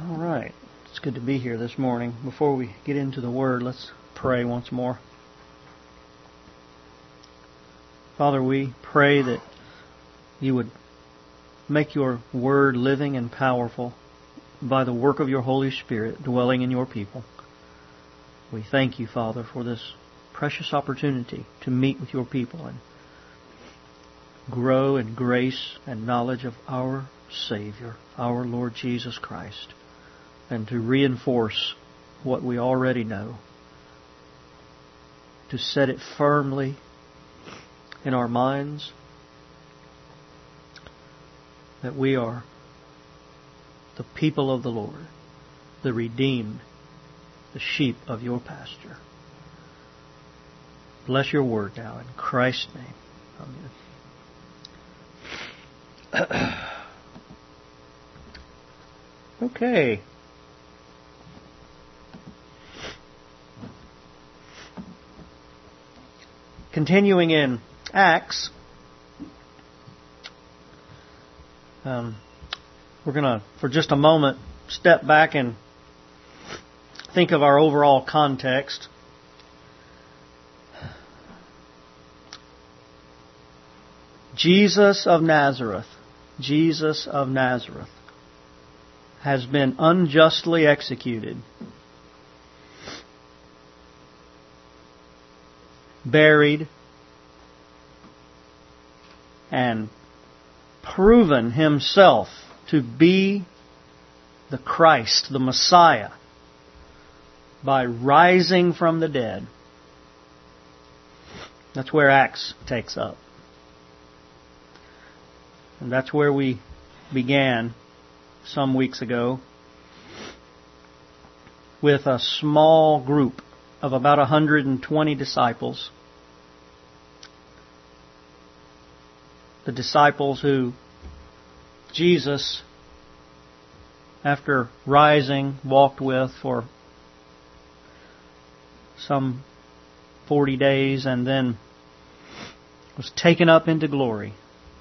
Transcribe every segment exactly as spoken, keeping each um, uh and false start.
All right. It's good to be here this morning. Before we get into the Word, let's pray once more. Father, we pray that You would make Your Word living and powerful by the work of Your Holy Spirit dwelling in Your people. We thank You, Father, for this precious opportunity to meet with Your people and grow in grace and knowledge of our Savior, our Lord Jesus Christ, and to reinforce what we already know, to set it firmly in our minds that we are the people of the Lord, the redeemed, the sheep of Your pasture. Bless Your word now in Christ's name. Amen. Okay. Continuing in Acts, um, we're going to, for just a moment, step back and think of our overall context. Jesus of Nazareth, Jesus of Nazareth, has been unjustly executed, buried, and proven Himself to be the Christ, the Messiah, by rising from the dead. That's where Acts takes up. And that's where we began some weeks ago with a small group of about one hundred twenty disciples. The disciples who Jesus, after rising, walked with for some forty days and then was taken up into glory.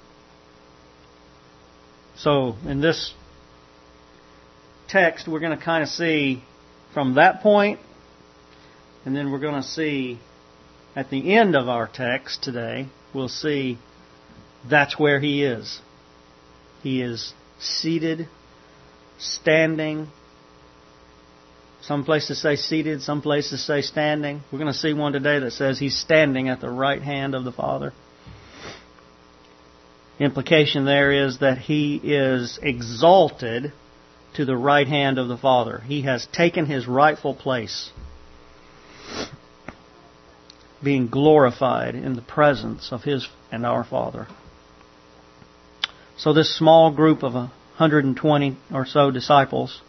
So, in this text, we're going to kind of see from that point, and then we're going to see at the end of our text today, we'll see that's where He is. He is seated, standing. Some places say seated, some places say standing. We're going to see one today that says He's standing at the right hand of the Father. Implication there is that He is exalted to the right hand of the Father. He has taken His rightful place, being glorified in the presence of His and our Father. So this small group of one hundred twenty or so disciples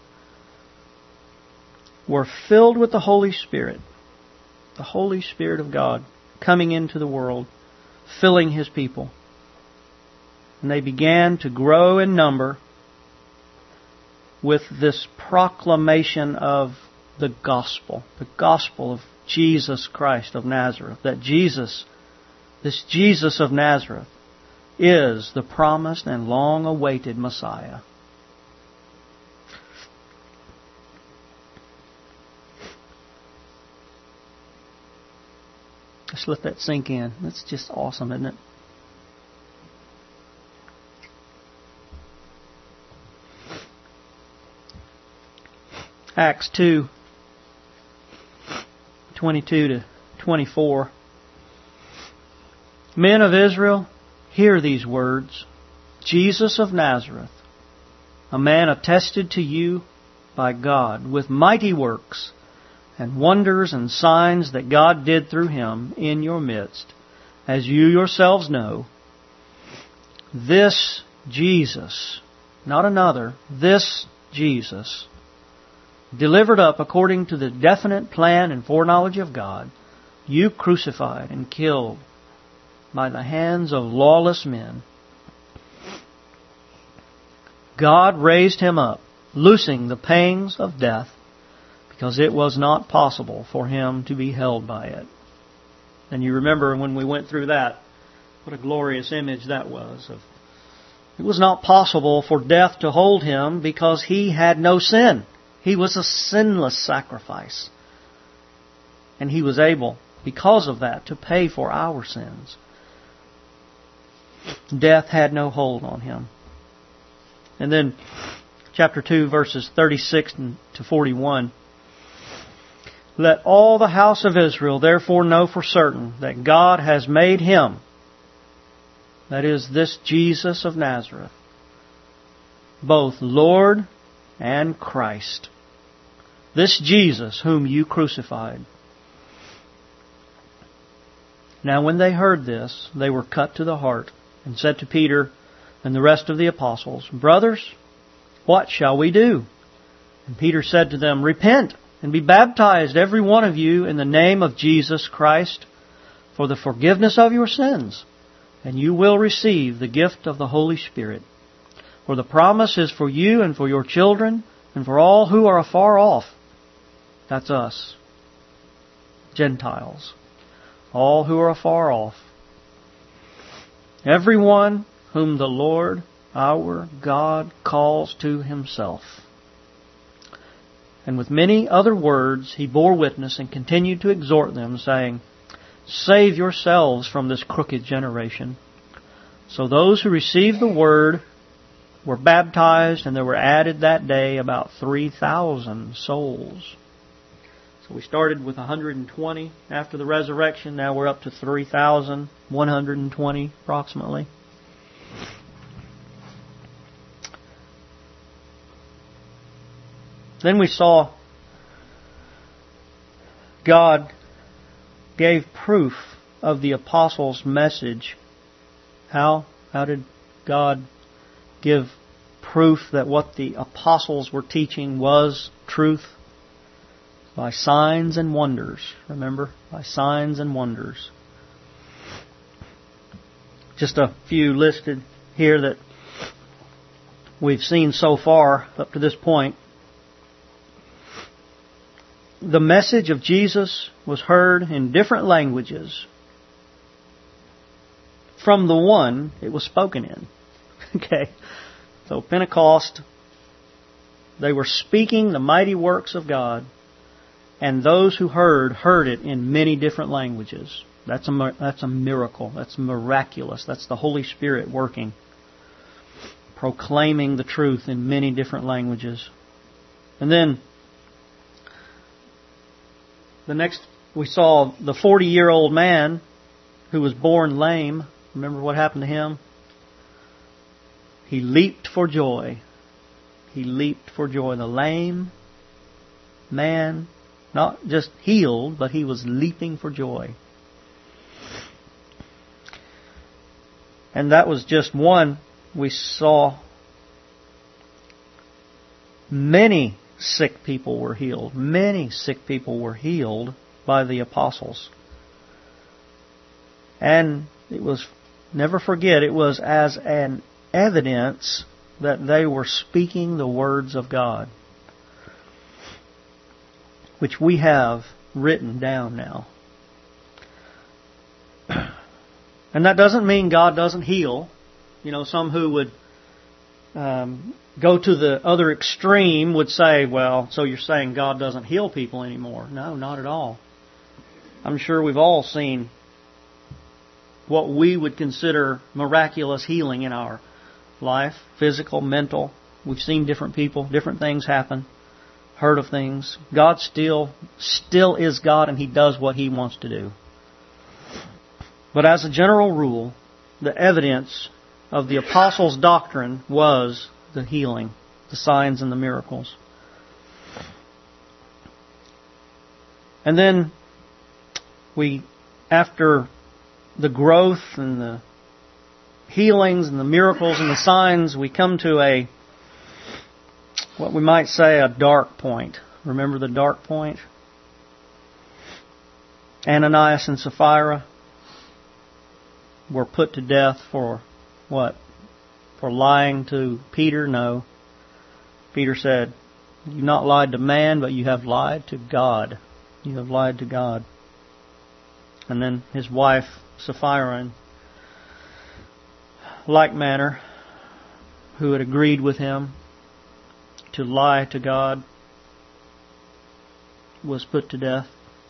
were filled with the Holy Spirit, the Holy Spirit of God coming into the world, filling His people. And they began to grow in number with this proclamation of the gospel, the gospel of Jesus Christ of Nazareth, that Jesus, this Jesus of Nazareth, is the promised and long-awaited Messiah. Just let that sink in. That's just awesome, isn't it? Acts two, twenty-two to twenty-four. Men of Israel, hear these words. Jesus of Nazareth, a man attested to you by God with mighty works and wonders and signs that God did through Him in your midst, as you yourselves know. This Jesus, not another, this Jesus, delivered up according to the definite plan and foreknowledge of God, you crucified and killed by the hands of lawless men. God raised Him up, loosing the pangs of death, because it was not possible for Him to be held by it. And you remember when we went through that, what a glorious image that was of It was not possible for death to hold Him because He had no sin. He was a sinless sacrifice. And He was able, because of that, to pay for our sins. Death had no hold on Him. And then, chapter two, verses thirty-six to forty-one. Let all the house of Israel therefore know for certain that God has made Him, that is, this Jesus of Nazareth, both Lord and Christ. This Jesus whom you crucified. Now when they heard this, they were cut to the heart, and said to Peter and the rest of the apostles, Brothers, what shall we do? And Peter said to them, Repent, and be baptized, every one of you, in the name of Jesus Christ, for the forgiveness of your sins, and you will receive the gift of the Holy Spirit. For the promise is for you and for your children, and for all who are afar off. That's us, Gentiles. All who are afar off. Everyone whom the Lord our God calls to Himself. And with many other words He bore witness and continued to exhort them, saying, Save yourselves from this crooked generation. So those who received the word were baptized, and there were added that day about three thousand souls. So we started with one hundred twenty after the resurrection. Now we're up to three thousand one hundred twenty approximately. Then we saw God gave proof of the apostles' message. How? How did God give proof that what the apostles were teaching was truth? By signs and wonders. Remember? By signs and wonders. Just a few listed here that we've seen so far up to this point. The message of Jesus was heard in different languages from the one it was spoken in. Okay. So Pentecost, they were speaking the mighty works of God, and those who heard, heard it in many different languages. That's a, that's a miracle. That's miraculous. That's the Holy Spirit working, proclaiming the truth in many different languages. And then the next, we saw the forty-year-old man who was born lame. Remember what happened to him? He leaped for joy. He leaped for joy. The lame man, not just healed, but he was leaping for joy. And that was just one. We saw many sick people were healed. Many sick people were healed by the apostles. And it was, never forget, it was as an evidence that they were speaking the words of God, which we have written down now. And that doesn't mean God doesn't heal. You know, some who would um, go to the other extreme would say, well, so you're saying God doesn't heal people anymore. No, not at all. I'm sure we've all seen what we would consider miraculous healing in our life, physical, mental. We've seen different people, different things happen, heard of things. God still, still is God, and He does what He wants to do. But as a general rule, the evidence of the apostles' doctrine was the healing, the signs and the miracles. And then we, after the growth and the healings and the miracles and the signs, we come to a, what we might say, a dark point. Remember the dark point? Ananias and Sapphira were put to death for what? For lying to Peter? No. Peter said, "You've not lied to man, but you have lied to God. You have lied to God." And then his wife, Sapphira, in like manner, who had agreed with him to lie to God was put to death.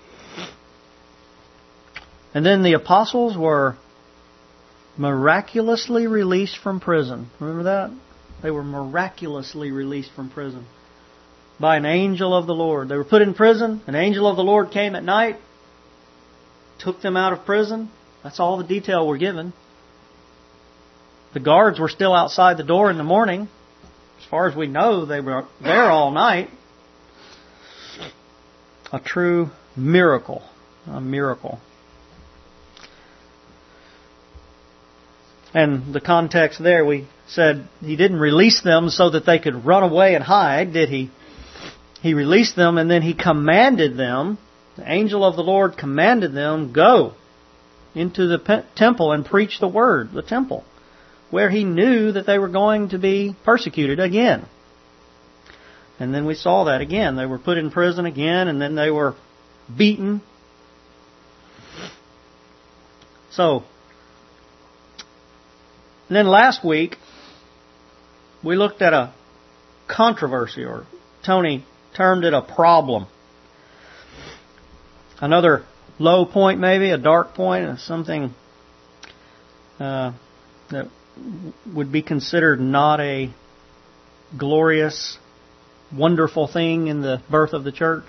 And then the apostles were miraculously released from prison. Remember that? They were miraculously released from prison by an angel of the Lord. They were put in prison. An angel of the Lord came at night, took them out of prison. That's all the detail we're given. The guards were still outside the door in the morning. As far as we know, they were there all night. A true miracle. A miracle. And the context there, we said He didn't release them so that they could run away and hide, did He? He released them and then He commanded them, the angel of the Lord commanded them, go into the pe- temple and preach the word, the temple, where He knew that they were going to be persecuted again. And then we saw that again. They were put in prison again, and then they were beaten. So, and then last week, we looked at a controversy, or Tony termed it a problem. Another low point maybe, a dark point, something uh, that would be considered not a glorious, wonderful thing in the birth of the church.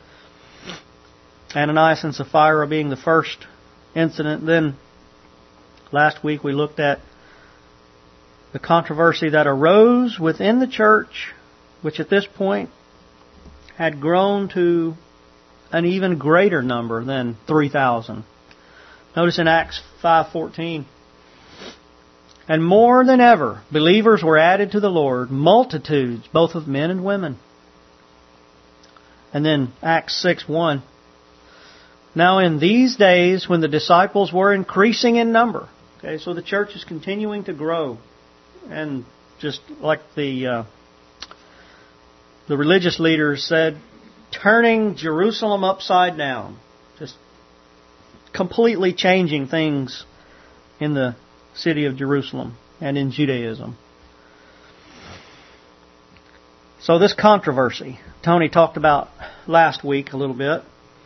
Ananias and Sapphira being the first incident. Then last week we looked at the controversy that arose within the church, which at this point had grown to an even greater number than three thousand. Notice in Acts five fourteen, and more than ever, believers were added to the Lord, multitudes, both of men and women. And then Acts six one, now in these days when the disciples were increasing in number, okay, so the church is continuing to grow. And just like the uh, the religious leaders said, turning Jerusalem upside down. Just completely changing things in the city of Jerusalem and in Judaism. So this controversy, Tony talked about last week a little bit.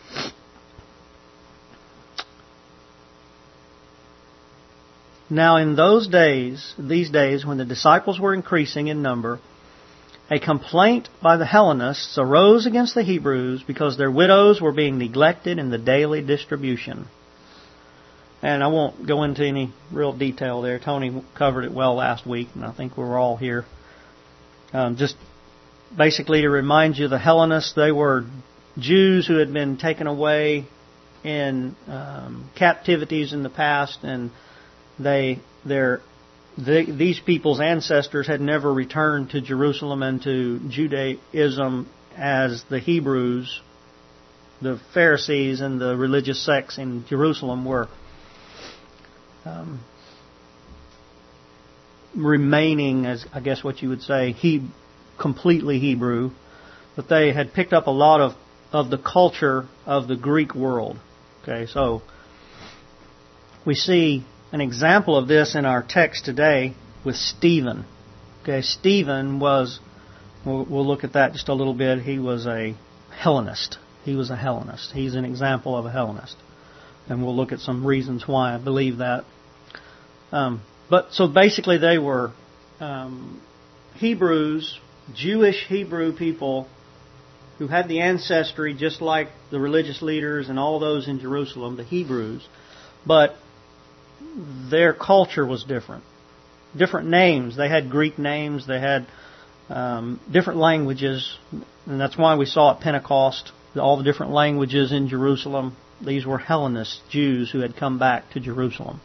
Now in those days, these days, when the disciples were increasing in number, a complaint by the Hellenists arose against the Hebrews because their widows were being neglected in the daily distribution. And I won't go into any real detail there. Tony covered it well last week, and I think we were all here. Um, just basically to remind you, the Hellenists, they were Jews who had been taken away in um, captivities in the past, and They, their, they, these people's ancestors had never returned to Jerusalem and to Judaism as the Hebrews, the Pharisees, and the religious sects in Jerusalem were um, remaining, as I guess what you would say, he, completely Hebrew, but they had picked up a lot of, of the culture of the Greek world. Okay, so we see an example of this in our text today with Stephen. Okay, Stephen was, we'll, we'll look at that just a little bit. He was a Hellenist. He was a Hellenist. He's an example of a Hellenist. And we'll look at some reasons why I believe that. Um, but so basically they were um, Hebrews, Jewish Hebrew people who had the ancestry just like the religious leaders and all those in Jerusalem, the Hebrews. But their culture was different. Different names. They had Greek names. They had um, different languages. And that's why we saw at Pentecost all the different languages in Jerusalem. These were Hellenist Jews who had come back to Jerusalem.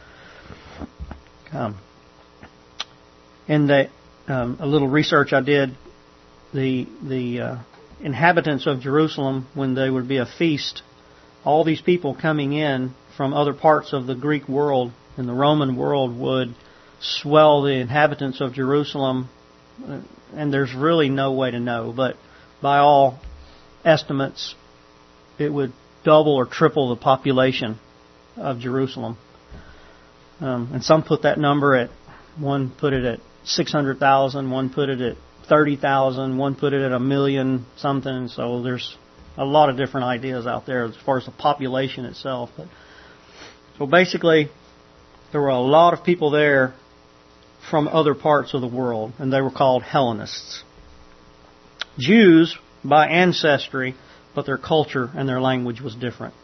Um, in the, um, a little research I did, the the uh, inhabitants of Jerusalem, when there would be a feast, all these people coming in from other parts of the Greek world and the Roman world would swell the inhabitants of Jerusalem, and there's really no way to know, but by all estimates, it would double or triple the population of Jerusalem. Um, and some put that number at, one put it at six hundred thousand, one put it at thirty thousand, one put it at a million something. So there's a lot of different ideas out there as far as the population itself. But, so basically, there were a lot of people there from other parts of the world, and they were called Hellenists. Jews by ancestry, but their culture and their language was different.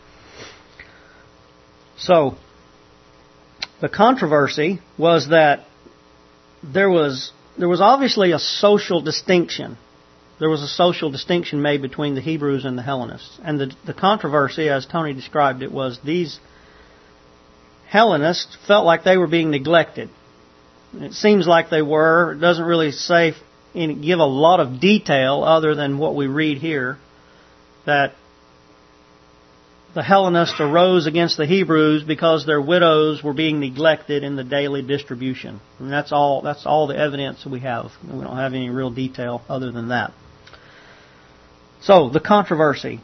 So, the controversy was that there was there was obviously a social distinction. There was a social distinction made between the Hebrews and the Hellenists. And the, the controversy, as Tony described it, was these Hellenists felt like they were being neglected. It seems like they were. It doesn't really say give a lot of detail other than what we read here, that the Hellenists arose against the Hebrews because their widows were being neglected in the daily distribution. And that's all that's all the evidence we have. We don't have any real detail other than that. So, the controversy.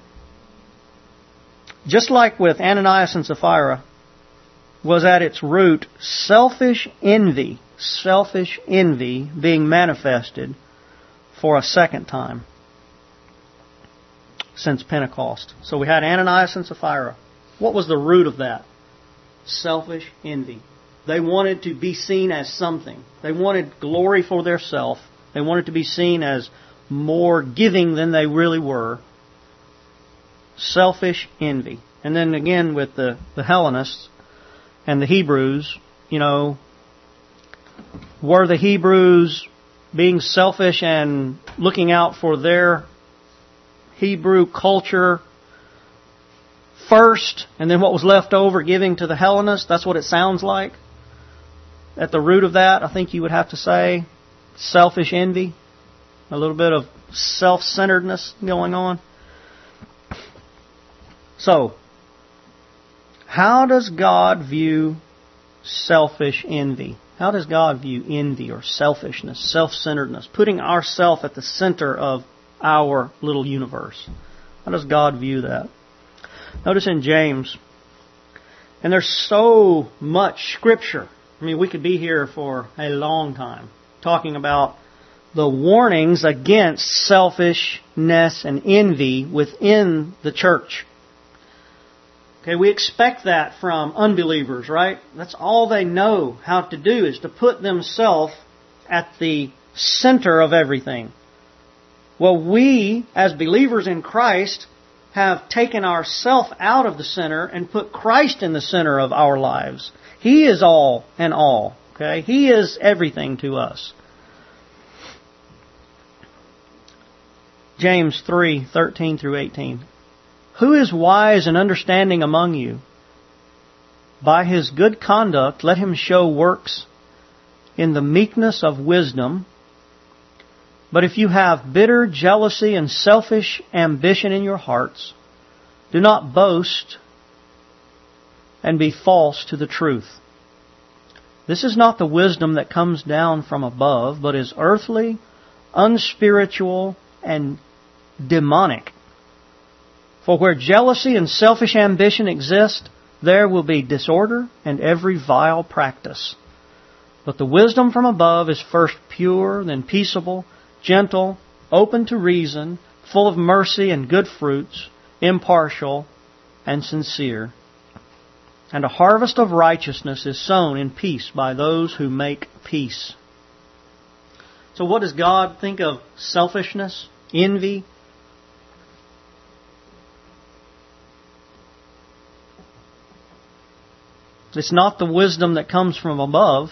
Just like with Ananias and Sapphira, was at its root selfish envy, selfish envy being manifested for a second time since Pentecost. So we had Ananias and Sapphira. What was the root of that? Selfish envy. They wanted to be seen as something. They wanted glory for their self. They wanted to be seen as more giving than they really were. Selfish envy. And then again with the, the Hellenists and the Hebrews, you know, were the Hebrews being selfish and looking out for their Hebrew culture first, and then what was left over giving to the Hellenists? That's what it sounds like. At the root of that, I think you would have to say selfish envy, a little bit of self-centeredness going on. So, how does God view selfish envy? How does God view envy or selfishness, self-centeredness, putting ourself at the center of our little universe? How does God view that? Notice in James, and there's so much Scripture. I mean, we could be here for a long time talking about the warnings against selfishness and envy within the church. Okay, we expect that from unbelievers, right? That's all they know how to do, is to put themselves at the center of everything. Well, we, as believers in Christ, have taken ourselves out of the center and put Christ in the center of our lives. He is all and all. Okay? He is everything to us. James three, thirteen through eighteen. Who is wise and understanding among you? By his good conduct let him show works in the meekness of wisdom. But if you have bitter jealousy and selfish ambition in your hearts, do not boast and be false to the truth. This is not the wisdom that comes down from above, but is earthly, unspiritual, and demonic. For where jealousy and selfish ambition exist, there will be disorder and every vile practice. But the wisdom from above is first pure, then peaceable, gentle, open to reason, full of mercy and good fruits, impartial and sincere. And a harvest of righteousness is sown in peace by those who make peace. So what does God think of selfishness, envy? It's not the wisdom that comes from above,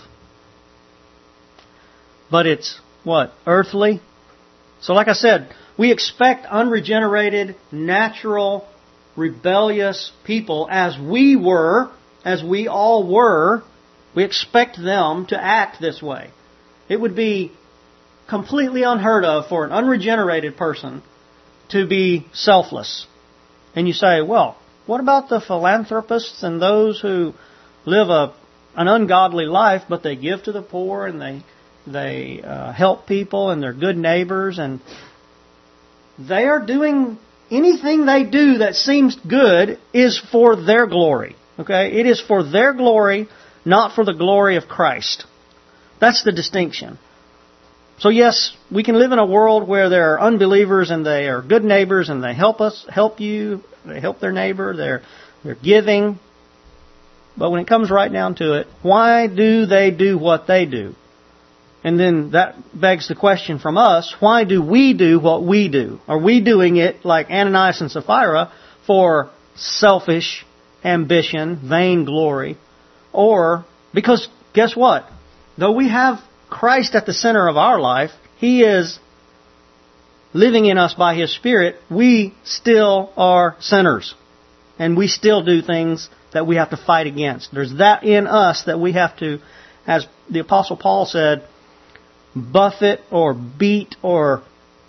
but it's what? Earthly? So like I said, we expect unregenerated, natural, rebellious people, as we were, as we all were, we expect them to act this way. It would be completely unheard of for an unregenerated person to be selfless. And you say, well, what about the philanthropists and those who live a an ungodly life, but they give to the poor and they they uh, help people and they're good neighbors, and they are doing anything they do that seems good is for their glory. Okay, it is for their glory, not for the glory of Christ. That's the distinction. So yes, we can live in a world where there are unbelievers and they are good neighbors and they help us, help you, they help their neighbor, they're, they're giving. But when it comes right down to it, why do they do what they do? And then that begs the question from us, why do we do what we do? Are we doing it like Ananias and Sapphira for selfish ambition, vain glory? Or, because guess what? Though we have Christ at the center of our life, He is living in us by His Spirit, we still are sinners. And we still do things that we have to fight against. There's that in us that we have to, as the Apostle Paul said, buffet or beat or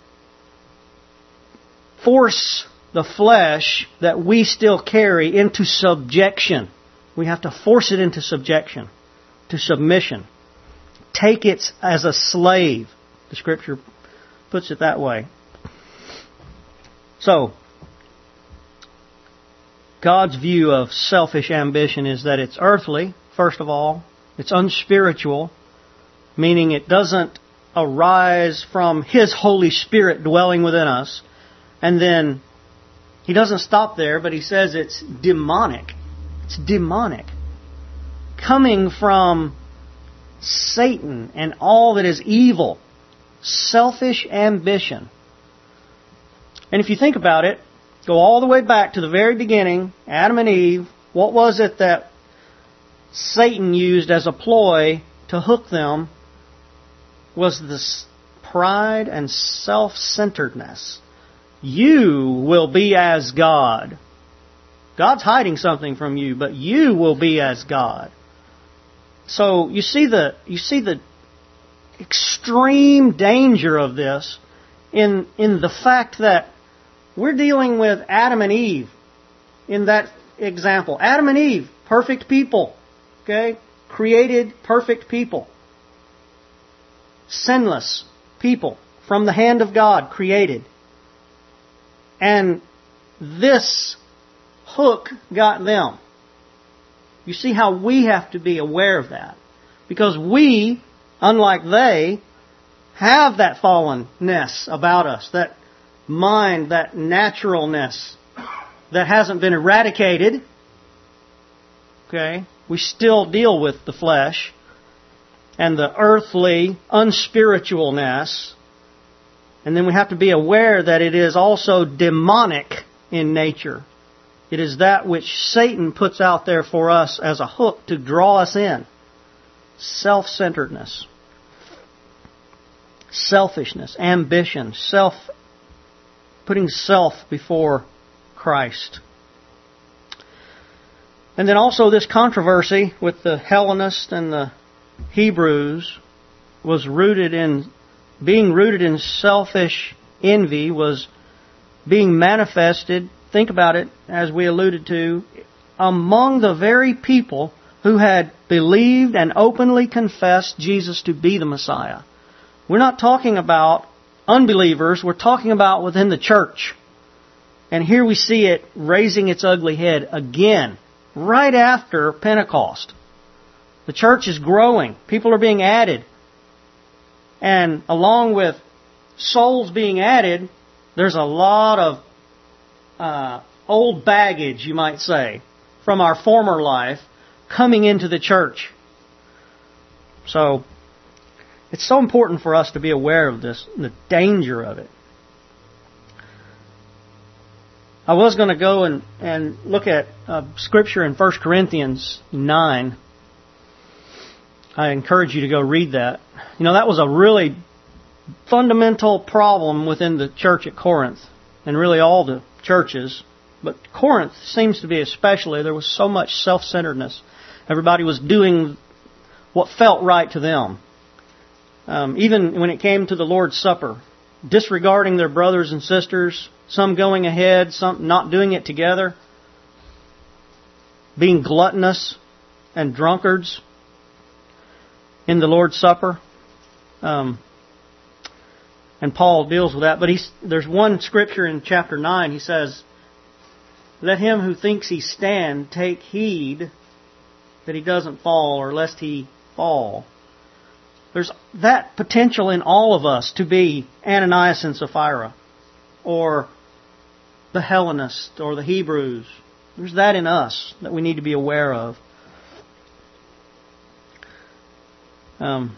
force the flesh that we still carry into subjection. We have to force it into subjection, to submission. Take it as a slave. The Scripture puts it that way. So, God's view of selfish ambition is that it's earthly, first of all. It's unspiritual, meaning it doesn't arise from His Holy Spirit dwelling within us. And then, He doesn't stop there, but He says it's demonic. It's demonic. Coming from Satan and all that is evil. Selfish ambition. And if you think about it, go all the way back to the very beginning, Adam and Eve. What was it that Satan used as a ploy to hook them? Was this pride and self-centeredness. You will be as God. God's hiding something from you, but you will be as God. So you see the you see the extreme danger of this in in the fact that we're dealing with Adam and Eve in that example. Adam and Eve, perfect people, okay? Created perfect people. Sinless people from the hand of God created. And this hook got them. You see how we have to be aware of that. Because we, unlike they, have that fallenness about us, that mind, that naturalness that hasn't been eradicated. Okay? We still deal with the flesh and the earthly unspiritualness. And then we have to be aware that it is also demonic in nature. It is that which Satan puts out there for us as a hook to draw us in. Self-centeredness. Selfishness. Ambition. Self, putting self before Christ. And then also this controversy with the Hellenists and the Hebrews was rooted in, being rooted in selfish envy, was being manifested, think about it, as we alluded to, among the very people who had believed and openly confessed Jesus to be the Messiah. We're not talking about unbelievers, we're talking about within the church. And here we see it raising its ugly head again, right after Pentecost. The church is growing. People are being added. And along with souls being added, there's a lot of uh, old baggage, you might say, from our former life coming into the church. So, it's so important for us to be aware of this, the danger of it. I was going to go and, and look at uh, Scripture in First Corinthians nine. I encourage you to go read that. You know, that was a really fundamental problem within the church at Corinth, and really all the churches. But Corinth seems to be especially, there was so much self-centeredness. Everybody was doing what felt right to them. Um, even when it came to the Lord's Supper, disregarding their brothers and sisters, some going ahead, some not doing it together, being gluttonous and drunkards in the Lord's Supper. Um, and Paul deals with that. But he's, there's one scripture in chapter nine, he says, "Let him who thinks he stand take heed that he doesn't fall, or lest he fall." There's that potential in all of us to be Ananias and Sapphira, or the Hellenists, or the Hebrews. There's that in us that we need to be aware of. Um,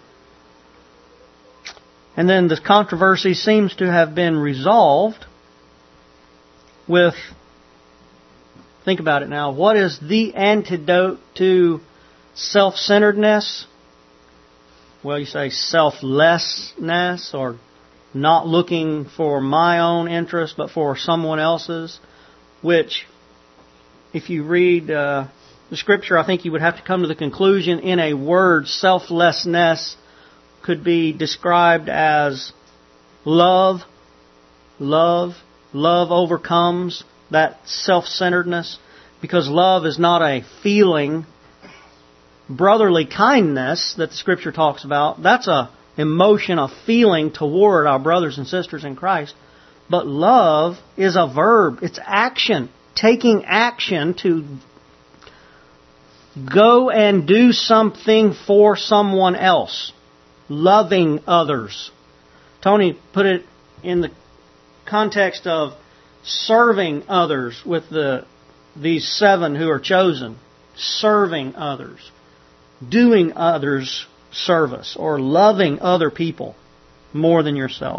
and then the controversy seems to have been resolved with, think about it now, what is the antidote to self-centeredness? Well, you say selflessness, or not looking for my own interest but for someone else's, which, if you read uh, the Scripture, I think you would have to come to the conclusion, in a word, selflessness could be described as love. Love. Love overcomes that self-centeredness, because love is not a feeling. Brotherly kindness that the Scripture talks about, that's a emotion, a feeling toward our brothers and sisters in Christ. But love is a verb. It's action. Taking action to go and do something for someone else. Loving others. Tony put it in the context of serving others with the these seven who are chosen. Serving others. Doing others service, or loving other people more than yourself.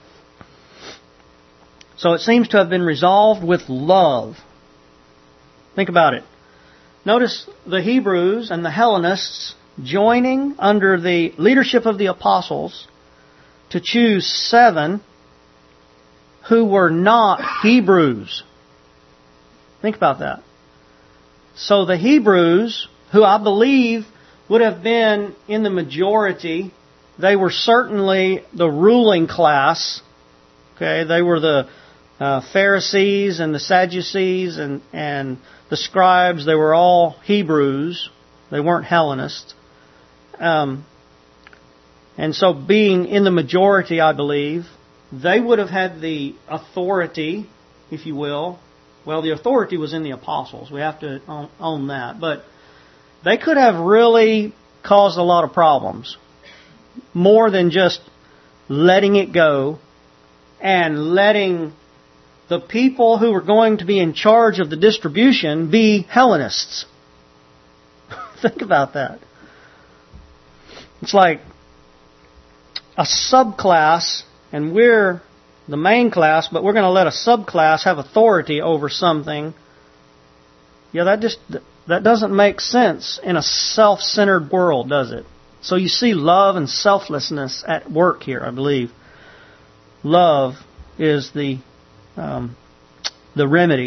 So it seems to have been resolved with love. Think about it. Notice the Hebrews and the Hellenists joining under the leadership of the apostles to choose seven who were not Hebrews. Think about that. So the Hebrews, who I believe would have been in the majority, they were certainly the ruling class. Okay, they were the uh, Pharisees and the Sadducees and, and the scribes. They were all Hebrews. They weren't Hellenists. Um, and so being in the majority, I believe, they would have had the authority, if you will. Well, the authority was in the apostles. We have to own, own that. But they could have really caused a lot of problems. More than just letting it go and letting the people who were going to be in charge of the distribution be Hellenists. Think about that. It's like a subclass, and we're the main class, but we're going to let a subclass have authority over something. Yeah, that just that doesn't make sense in a self-centered world, does it? So you see love and selflessness at work here, I believe. Love is the um, the remedy.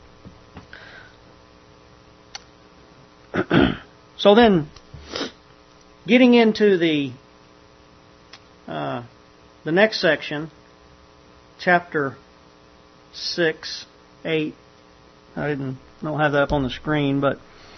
So then, getting into the uh, the next section, chapter six, eight. I didn't don't have that up on the screen, but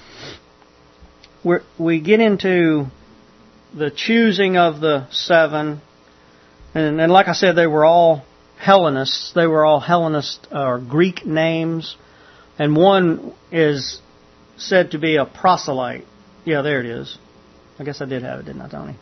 we we get into the choosing of the seven, and, and like I said, they were all Hellenists. They were all Hellenist or Greek names, and one is said to be a proselyte. Yeah, there it is. I guess I did have it, didn't I, Tony?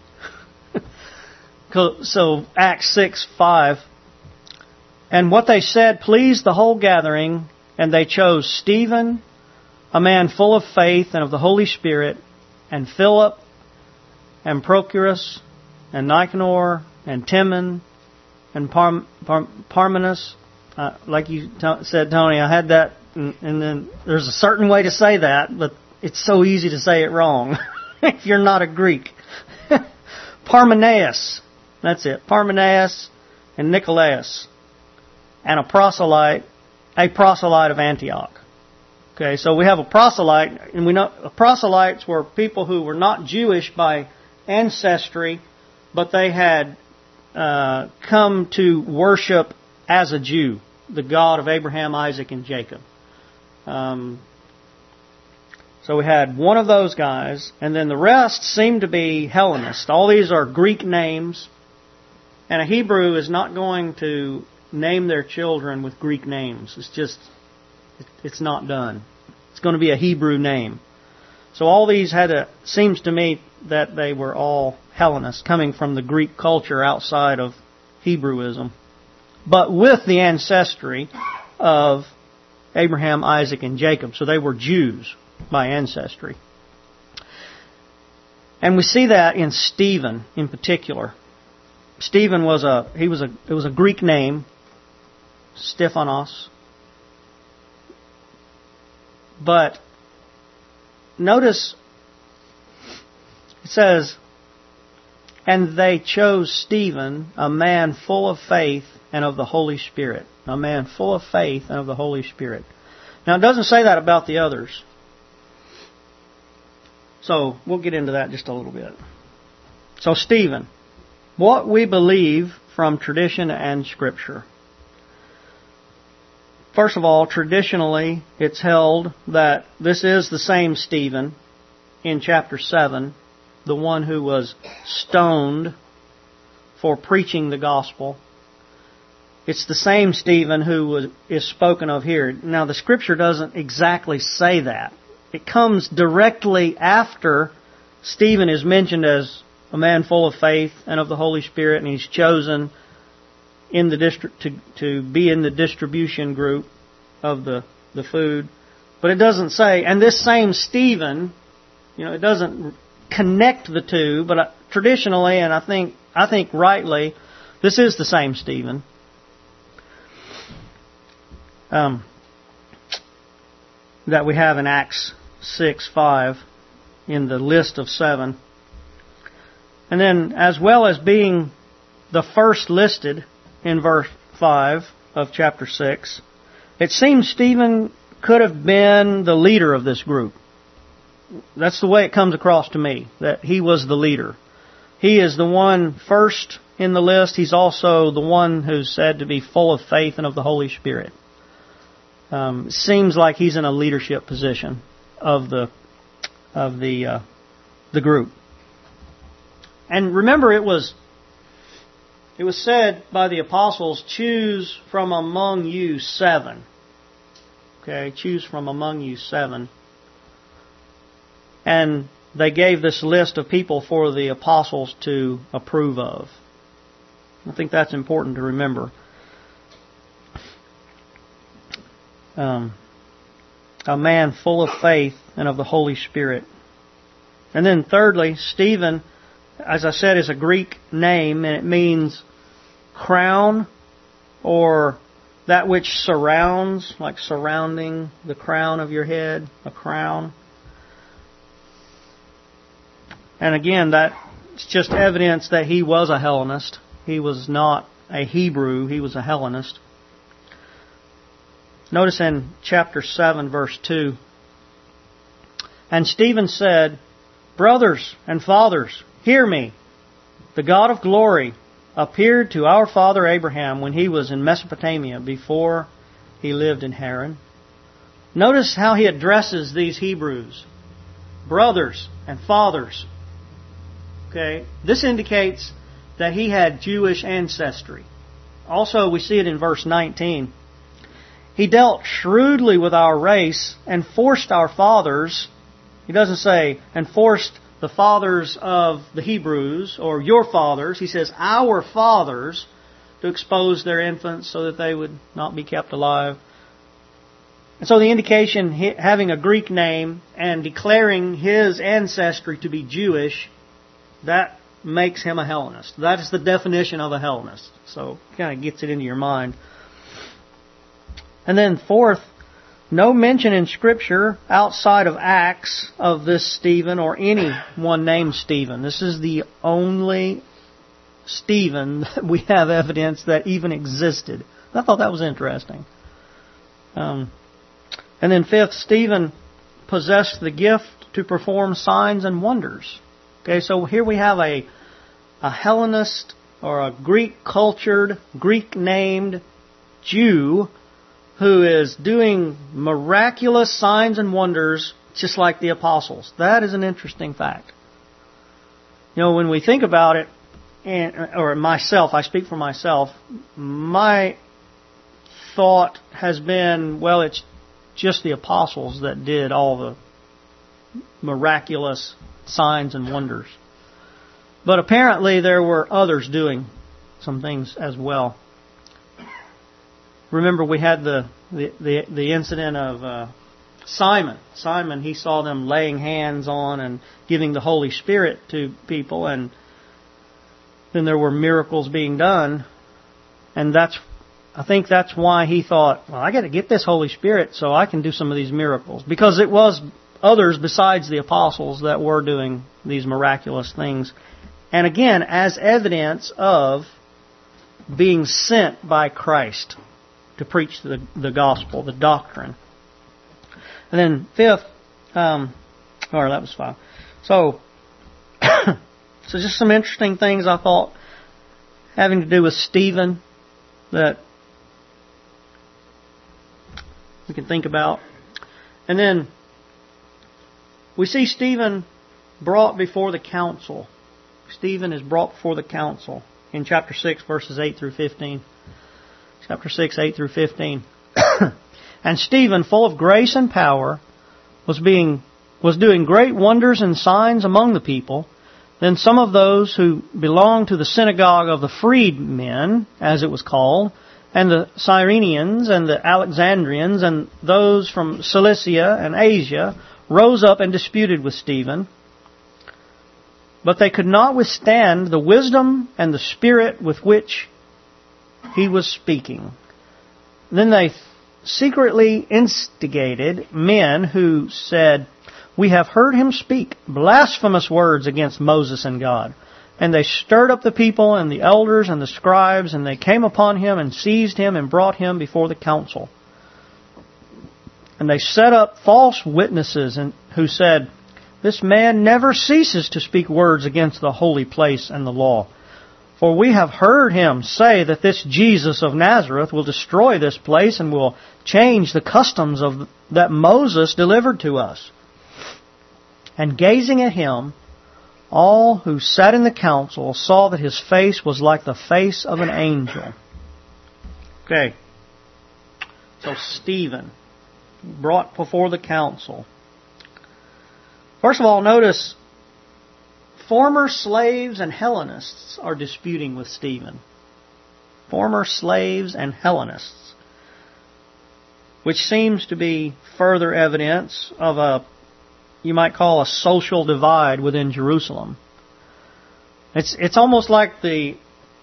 So Acts six five. And what they said pleased the whole gathering, and they chose Stephen, a man full of faith and of the Holy Spirit, and Philip, and Prochorus, and Nicanor, and Timon, and Parm, Parm, Parmenas. Uh, like you t- said, Tony, I had that, and, and then there's a certain way to say that, but it's so easy to say it wrong if you're not a Greek. Parmenas, that's it. Parmenas and Nicolaus, and a proselyte, a proselyte of Antioch. Okay, so we have a proselyte, and we know proselytes were people who were not Jewish by ancestry, but they had uh, come to worship as a Jew, the God of Abraham, Isaac, and Jacob. Um, so we had one of those guys, and then the rest seem to be Hellenists. All these are Greek names, and a Hebrew is not going to name their children with Greek names. It's just, it's not done. It's going to be a Hebrew name. So all these had a, seems to me that they were all Hellenists, coming from the Greek culture outside of Hebrewism, but with the ancestry of Abraham, Isaac, and Jacob. So they were Jews by ancestry. And we see that in Stephen in particular. Stephen was a he was a it was a Greek name, Stephanos. But notice it says, and they chose Stephen, a man full of faith and of the Holy Spirit. A man full of faith and of the Holy Spirit. Now it doesn't say that about the others. So we'll get into that just a little bit. So Stephen, what we believe from tradition and Scripture. First of all, traditionally, it's held that this is the same Stephen in chapter seven, the one who was stoned for preaching the gospel. It's the same Stephen who was, is spoken of here. Now, the Scripture doesn't exactly say that. It comes directly after Stephen is mentioned as a man full of faith and of the Holy Spirit, and he's chosen in the distri- to to be in the distribution group of the, the food. But it doesn't say, and this same Stephen, you know, it doesn't connect the two, but traditionally, and I think I think rightly, this is the same Stephen. Um, that we have in Acts six five in the list of seven. And then, as well as being the first listed in verse five of chapter six, it seems Stephen could have been the leader of this group. That's the way it comes across to me, that he was the leader. He is the one first in the list. He's also the one who's said to be full of faith and of the Holy Spirit. Um, it seems like he's in a leadership position of the of the uh, the group. And remember, it was it was said by the apostles, "Choose from among you seven." Okay, choose from among you seven. And they gave this list of people for the apostles to approve of. I think that's important to remember. Um, a man full of faith and of the Holy Spirit. And then thirdly, Stephen, as I said, is a Greek name, and it means crown, or that which surrounds, like surrounding the crown of your head, a crown. And again, that's just evidence that he was a Hellenist. He was not a Hebrew, he was a Hellenist. Notice in chapter seven, verse two, and Stephen said, "Brothers and fathers, hear me. The God of glory appeared to our father Abraham when he was in Mesopotamia before he lived in Haran." Notice how he addresses these Hebrews. Brothers and fathers. Okay, this indicates that he had Jewish ancestry. Also, we see it in verse nineteen. He dealt shrewdly with our race and forced our fathers. He doesn't say, and forced the fathers of the Hebrews, or your fathers. He says, our fathers, to expose their infants so that they would not be kept alive. And so the indication, having a Greek name and declaring his ancestry to be Jewish, that makes him a Hellenist. That is the definition of a Hellenist. So it kind of gets it into your mind. And then fourth, no mention in Scripture outside of Acts of this Stephen or anyone named Stephen. This is the only Stephen that we have evidence that even existed. I thought that was interesting. Um, and then fifth, Stephen possessed the gift to perform signs and wonders. Okay, so here we have a, a Hellenist or a Greek-cultured, Greek-named Jew who is doing miraculous signs and wonders just like the apostles. That is an interesting fact. You know, when we think about it, and, or myself, I speak for myself, my thought has been, well, it's just the apostles that did all the miraculous signs and wonders. But apparently there were others doing some things as well. Remember, we had the the, the, the incident of uh, Simon. Simon, he saw them laying hands on and giving the Holy Spirit to people, and then there were miracles being done. And that's, I think that's why he thought, well, I got to get this Holy Spirit so I can do some of these miracles. Because it was others besides the apostles that were doing these miraculous things. And again, as evidence of being sent by Christ to preach the, the gospel, the doctrine. And then fifth, um, or that was five. So, so just some interesting things I thought having to do with Stephen that we can think about. And then we see Stephen brought before the council. Stephen is brought before the council in chapter six, verses eight through fifteen. Chapter six, eight through fifteen. And Stephen, full of grace and power, was being was doing great wonders and signs among the people. Then some of those who belonged to the synagogue of the freedmen, as it was called, and the Cyrenians and the Alexandrians and those from Cilicia and Asia, rose up and disputed with Stephen. But they could not withstand the wisdom and the spirit with which he was speaking. Then they secretly instigated men who said, "We have heard him speak blasphemous words against Moses and God." And they stirred up the people and the elders and the scribes, and they came upon him and seized him and brought him before the council. And they set up false witnesses and who said, "This man never ceases to speak words against the holy place and the law. For we have heard him say that this Jesus of Nazareth will destroy this place and will change the customs of that Moses delivered to us." And gazing at him, all who sat in the council saw that his face was like the face of an angel. Okay. So Stephen, brought before the council. First of all, notice former slaves and Hellenists are disputing with Stephen. Former slaves and Hellenists. Which seems to be further evidence of a, you might call a social divide within Jerusalem. It's, it's almost like the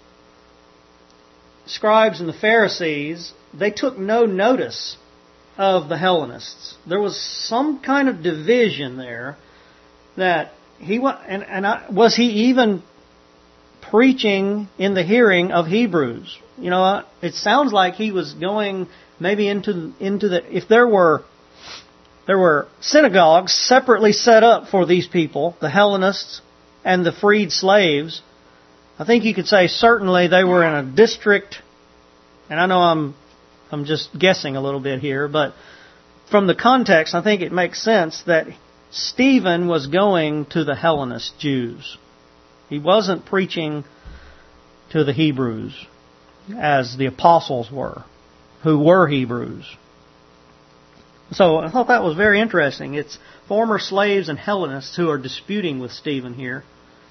scribes and the Pharisees, they took no notice of the Hellenists. There was some kind of division there that he was, and, and I, was he even preaching in the hearing of Hebrews? You know, it sounds like he was going maybe into into the, if there were there were synagogues separately set up for these people, the Hellenists and the freed slaves. I think you could say certainly they were in a district, and I know I'm I'm just guessing a little bit here, but from the context, I think it makes sense that Stephen was going to the Hellenist Jews. He wasn't preaching to the Hebrews as the apostles were, who were Hebrews. So I thought that was very interesting. It's former slaves and Hellenists who are disputing with Stephen here.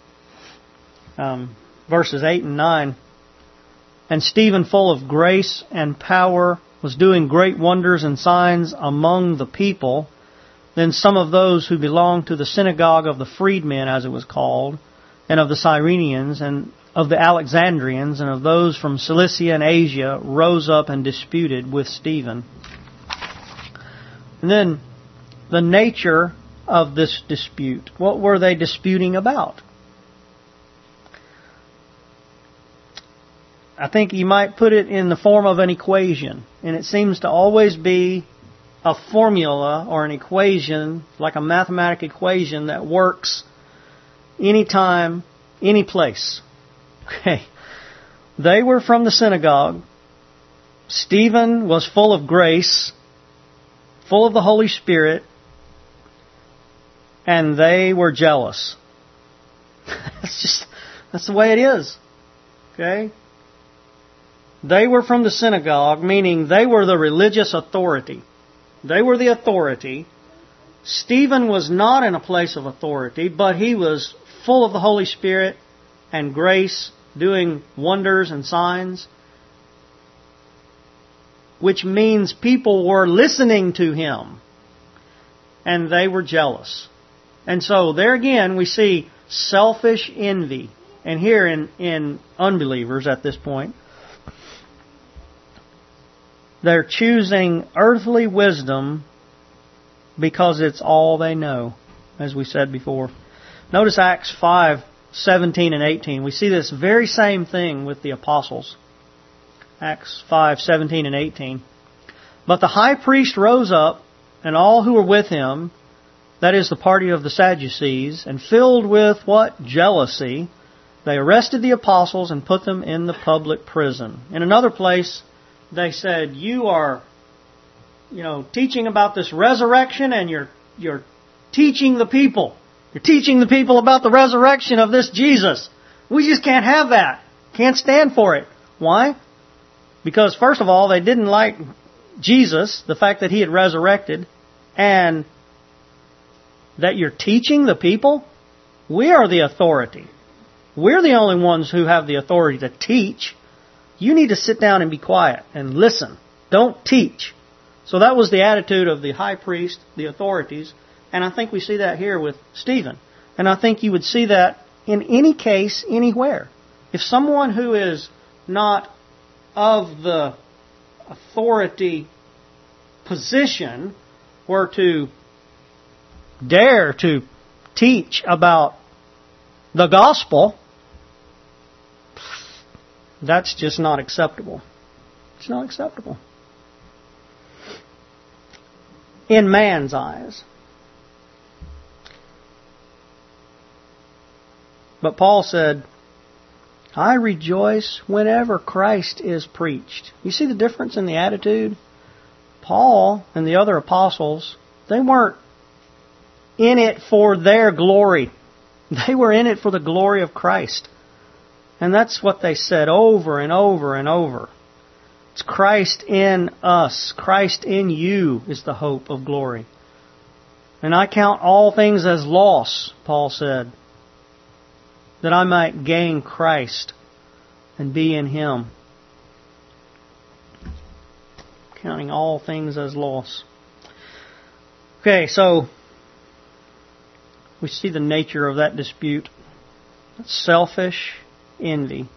Um, verses eight and nine. And Stephen, full of grace and power, was doing great wonders and signs among the people. Then some of those who belonged to the synagogue of the freedmen, as it was called, and of the Cyrenians, and of the Alexandrians, and of those from Cilicia and Asia, rose up and disputed with Stephen. And then the nature of this dispute. What were they disputing about? I think you might put it in the form of an equation. And it seems to always be a formula or an equation, like a mathematical equation that works anytime, any place. Okay. They were from the synagogue. Stephen was full of grace, full of the Holy Spirit, and they were jealous. That's just, that's the way it is. Okay? They were from the synagogue, meaning they were the religious authority. They were the authority, Stephen was not in a place of authority, but he was full of the Holy Spirit and grace, doing wonders and signs, which means people were listening to him, and they were jealous. And so there again we see selfish envy. And here in, in unbelievers at this point, they're choosing earthly wisdom because it's all they know, as we said before. Notice Acts five, seventeen and eighteen. We see this very same thing with the apostles. Acts five, seventeen and eighteen. But the high priest rose up, and all who were with him, that is the party of the Sadducees, and filled with what? Jealousy, they arrested the apostles and put them in the public prison. In another place, they said, you are, you know, teaching about this resurrection, and you're you're teaching the people. You're teaching the people about the resurrection of this Jesus. We just can't have that. Can't stand for it. Why? Because first of all, they didn't like Jesus, the fact that He had resurrected, and that you're teaching the people. We are the authority. We're the only ones who have the authority to teach. You need to sit down and be quiet and listen. Don't teach. So that was the attitude of the high priest, the authorities, and I think we see that here with Stephen. And I think you would see that in any case, anywhere. If someone who is not of the authority position were to dare to teach about the gospel, that's just not acceptable. It's not acceptable. In man's eyes. But Paul said, I rejoice whenever Christ is preached. You see the difference in the attitude? Paul and the other apostles, they weren't in it for their glory. They were in it for the glory of Christ. And that's what they said over and over and over. It's Christ in us. Christ in you is the hope of glory. And I count all things as loss, Paul said, that I might gain Christ and be in Him. Counting all things as loss. Okay, so we see the nature of that dispute. Selfish envy.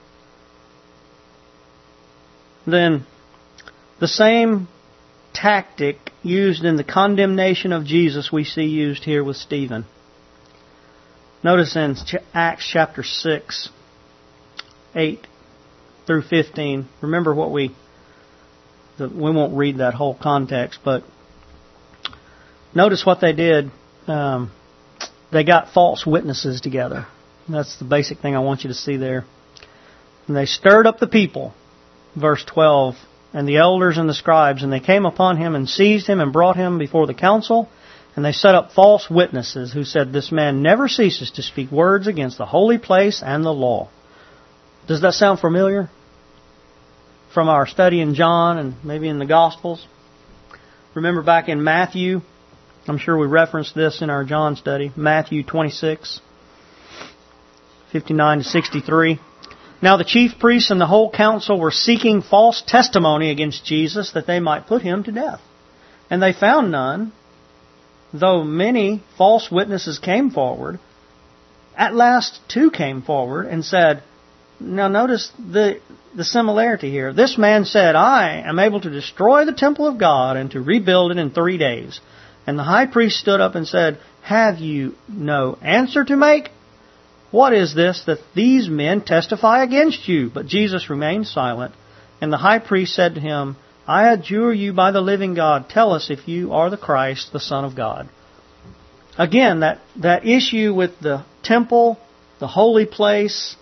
Then, the same tactic used in the condemnation of Jesus we see used here with Stephen. Notice in Acts chapter six, eight through fifteen. Remember what we... The, we won't read that whole context, but notice what they did. Um, they got false witnesses together. That's the basic thing I want you to see there. And they stirred up the people, verse twelve, and the elders and the scribes, and they came upon him and seized him and brought him before the council. And they set up false witnesses who said, this man never ceases to speak words against the holy place and the law. Does that sound familiar? From our study in John and maybe in the Gospels. Remember back in Matthew, I'm sure we referenced this in our John study, Matthew twenty-six, fifty-nine to sixty-three. Now the chief priests and the whole council were seeking false testimony against Jesus that they might put him to death. And they found none, though many false witnesses came forward. At last two came forward and said, now notice the the similarity here. This man said, I am able to destroy the temple of God and to rebuild it in three days. And the high priest stood up and said, have you no answer to make? What is this that these men testify against you? But Jesus remained silent. And the high priest said to him, I adjure you by the living God, tell us if you are the Christ, the Son of God. Again, that, that issue with the temple, the holy place.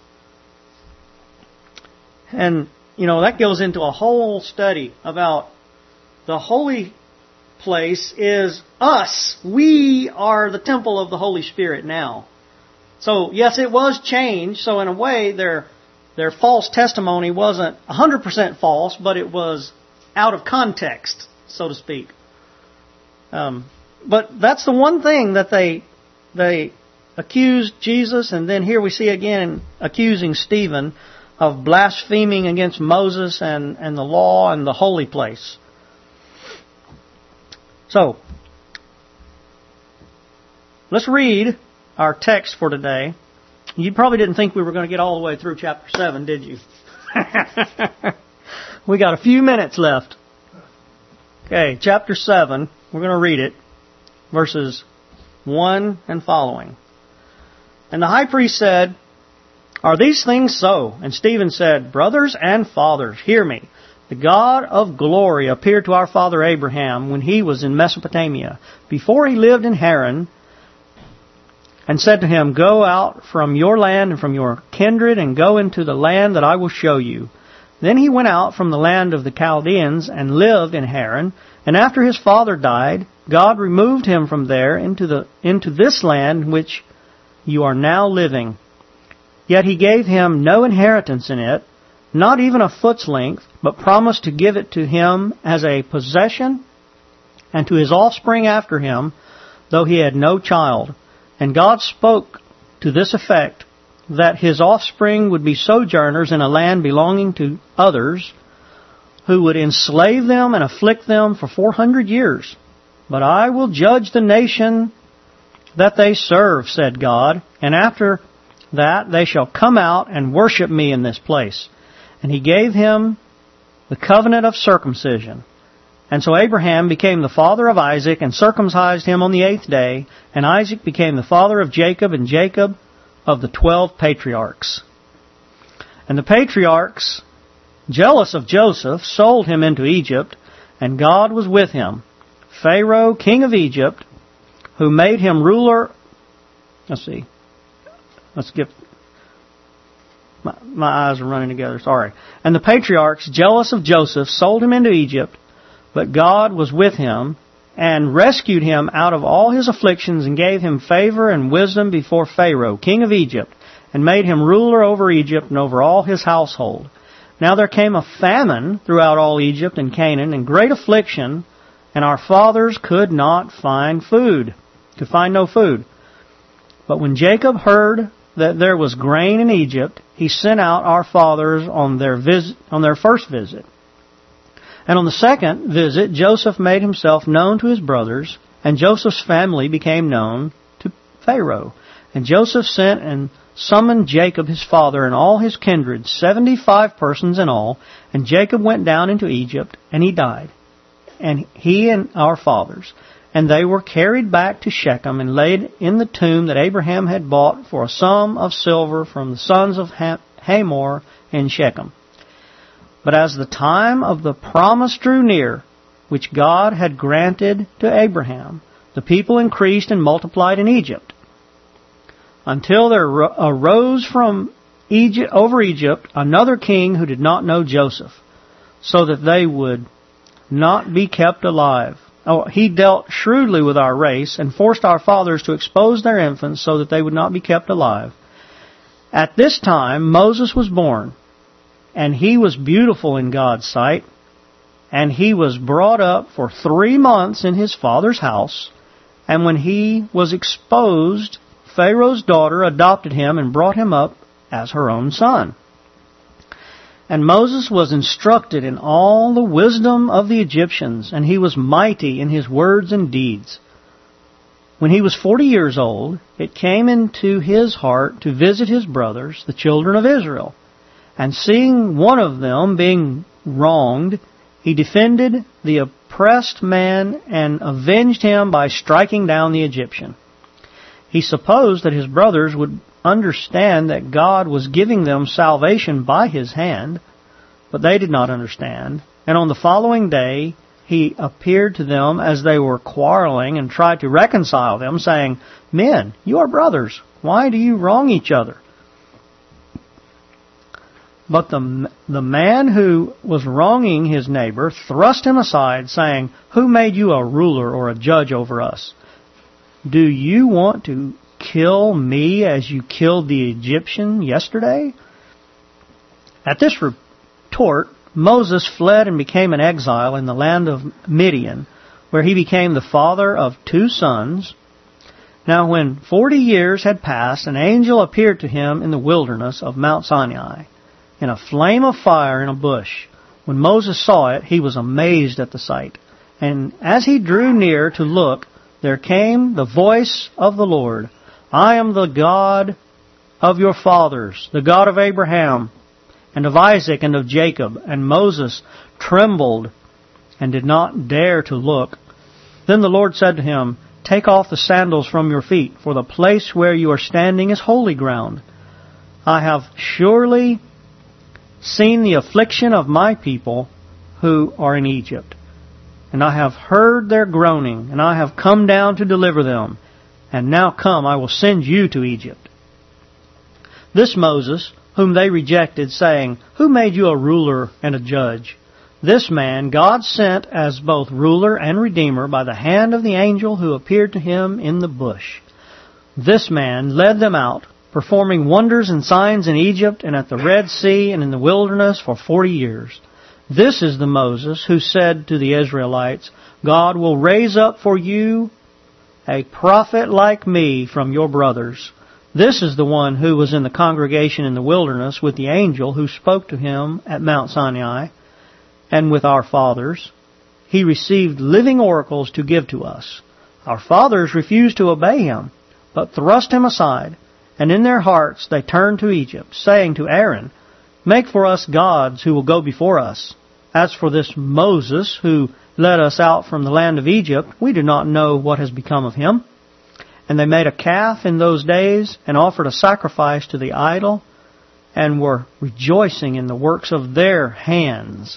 And, you know, that goes into a whole study about the holy place is us. We are the temple of the Holy Spirit now. So, yes, it was changed. So, in a way, their their false testimony wasn't one hundred percent false, but it was out of context, so to speak. Um, but that's the one thing that they they accused Jesus, and then here we see again accusing Stephen of blaspheming against Moses and, and the law and the holy place. So, let's read our text for today. You probably didn't think we were going to get all the way through chapter seven, did you? We got a few minutes left. Okay, chapter seven, we're going to read it, verses one and following. And the high priest said, "Are these things so?" And Stephen said, "Brothers and fathers, hear me. The God of glory appeared to our father Abraham when he was in Mesopotamia, before he lived in Haran, and said to him, 'Go out from your land and from your kindred and go into the land that I will show you.' Then he went out from the land of the Chaldeans and lived in Haran. And after his father died, God removed him from there into the into this land in which you are now living. Yet he gave him no inheritance in it, not even a foot's length, but promised to give it to him as a possession and to his offspring after him, though he had no child. And God spoke to this effect, that his offspring would be sojourners in a land belonging to others, who would enslave them and afflict them for four hundred years. But I will judge the nation that they serve, said God, and after that they shall come out and worship me in this place. And he gave him the covenant of circumcision. And so Abraham became the father of Isaac and circumcised him on the eighth day, and Isaac became the father of Jacob, and Jacob of the twelve patriarchs. And the patriarchs, jealous of Joseph, sold him into Egypt, and God was with him. Pharaoh, king of Egypt, who made him ruler... Let's see. Let's get... My, my eyes are running together, sorry. And the patriarchs, jealous of Joseph, sold him into Egypt, but God was with him, and rescued him out of all his afflictions, and gave him favor and wisdom before Pharaoh, king of Egypt, and made him ruler over Egypt and over all his household. Now there came a famine throughout all Egypt and Canaan, and great affliction, and our fathers could not find food, could find no food. But when Jacob heard that there was grain in Egypt, he sent out our fathers on their visit, on their first visit. And on the second visit, Joseph made himself known to his brothers, and Joseph's family became known to Pharaoh. And Joseph sent and summoned Jacob his father and all his kindred, seventy-five persons in all. And Jacob went down into Egypt, and he died, and he and our fathers. And they were carried back to Shechem and laid in the tomb that Abraham had bought for a sum of silver from the sons of Hamor in Shechem. But as the time of the promise drew near, which God had granted to Abraham, the people increased and multiplied in Egypt, until there arose from Egypt, over Egypt another king who did not know Joseph, so that they would not be kept alive. Oh, he dealt shrewdly with our race and forced our fathers to expose their infants so that they would not be kept alive. At this time Moses was born, and he was beautiful in God's sight, and he was brought up for three months in his father's house. And when he was exposed, Pharaoh's daughter adopted him and brought him up as her own son. And Moses was instructed in all the wisdom of the Egyptians, and he was mighty in his words and deeds. When he was forty years old, it came into his heart to visit his brothers, the children of Israel. And seeing one of them being wronged, he defended the oppressed man and avenged him by striking down the Egyptian. He supposed that his brothers would understand that God was giving them salvation by his hand, but they did not understand. And on the following day he appeared to them as they were quarreling and tried to reconcile them, saying, "Men, you are brothers. Why do you wrong each other?" But the, the man who was wronging his neighbor thrust him aside, saying, "Who made you a ruler or a judge over us? Do you want to kill me as you killed the Egyptian yesterday?" At this retort, Moses fled and became an exile in the land of Midian, where he became the father of two sons. Now when forty years had passed, an angel appeared to him in the wilderness of Mount Sinai, in a flame of fire in a bush. When Moses saw it, he was amazed at the sight. And as he drew near to look, there came the voice of the Lord, I am the God of your fathers, the God of Abraham, and of Isaac, and of Jacob. And Moses trembled and did not dare to look. Then the Lord said to him, Take off the sandals from your feet, for the place where you are standing is holy ground. I have surely seen the affliction of my people who are in Egypt, and I have heard their groaning, and I have come down to deliver them. And now come, I will send you to Egypt. This Moses, whom they rejected, saying, Who made you a ruler and a judge? This man God sent as both ruler and redeemer by the hand of the angel who appeared to him in the bush. This man led them out, performing wonders and signs in Egypt and at the Red Sea and in the wilderness for forty years. This is the Moses who said to the Israelites, God will raise up for you a prophet like me from your brothers. This is the one who was in the congregation in the wilderness with the angel who spoke to him at Mount Sinai and with our fathers. He received living oracles to give to us. Our fathers refused to obey him, but thrust him aside, and in their hearts they turned to Egypt, saying to Aaron, Make for us gods who will go before us. As for this Moses who led us out from the land of Egypt, we do not know what has become of him. And they made a calf in those days and offered a sacrifice to the idol and were rejoicing in the works of their hands.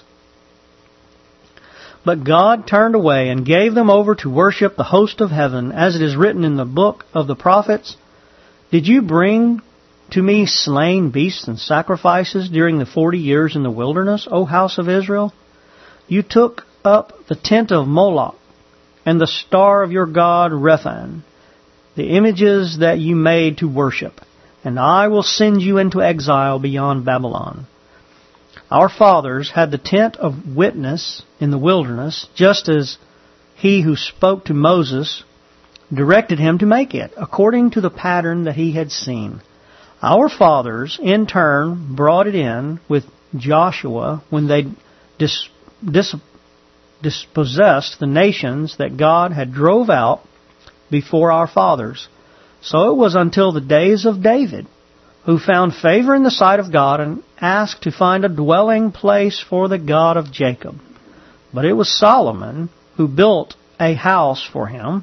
But God turned away and gave them over to worship the host of heaven, as it is written in the book of the prophets, Did you bring to me slain beasts and sacrifices during the forty years in the wilderness, O house of Israel? You took up the tent of Moloch and the star of your god Rephan, the images that you made to worship, and I will send you into exile beyond Babylon. Our fathers had the tent of witness in the wilderness, just as he who spoke to Moses directed him to make it, according to the pattern that he had seen. Our fathers, in turn, brought it in with Joshua when they dis, dis, dispossessed the nations that God had drove out before our fathers. So it was until the days of David, who found favor in the sight of God and asked to find a dwelling place for the God of Jacob. But it was Solomon who built a house for him.